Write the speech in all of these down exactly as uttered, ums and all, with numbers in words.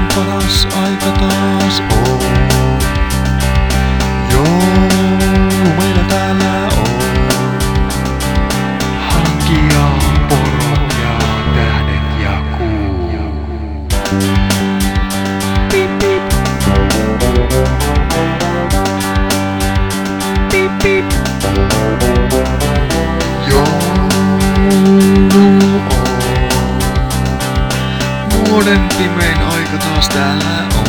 paras aika taas on. Joo, meillä täällä on. Hankia poro ja tähdet ja kuu. Pip pip. Pip pip. Vuoden pimein aika taas täällä on.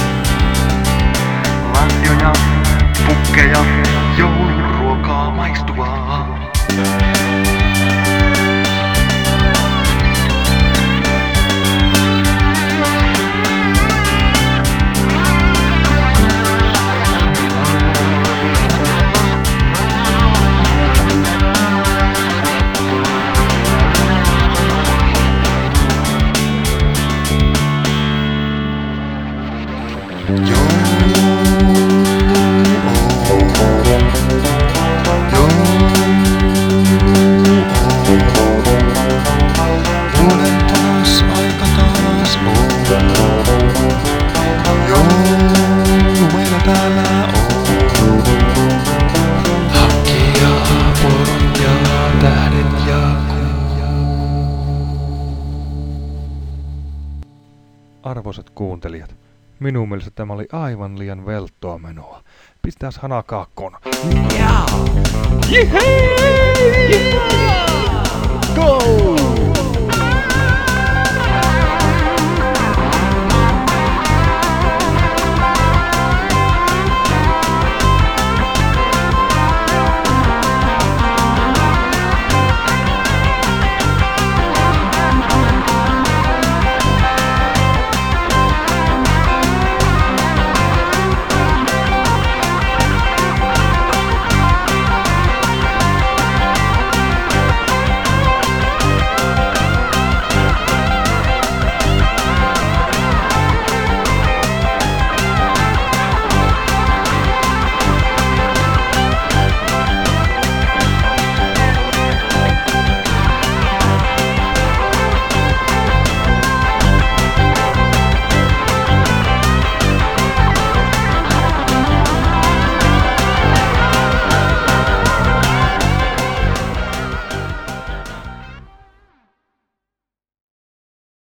Lahjoja, pukkeja, jouluruokaa maistuvaa. Joo, joo, vuoden paras aika taas on. Joo, meillä täällä on. Hakkia, porot ja tähdet ja kuu. Arvoisat kuuntelijat, minun mielestä tämä oli aivan liian velttoa menoa. Pistääs hanakaakkoon. Yeah! Yeah! Go!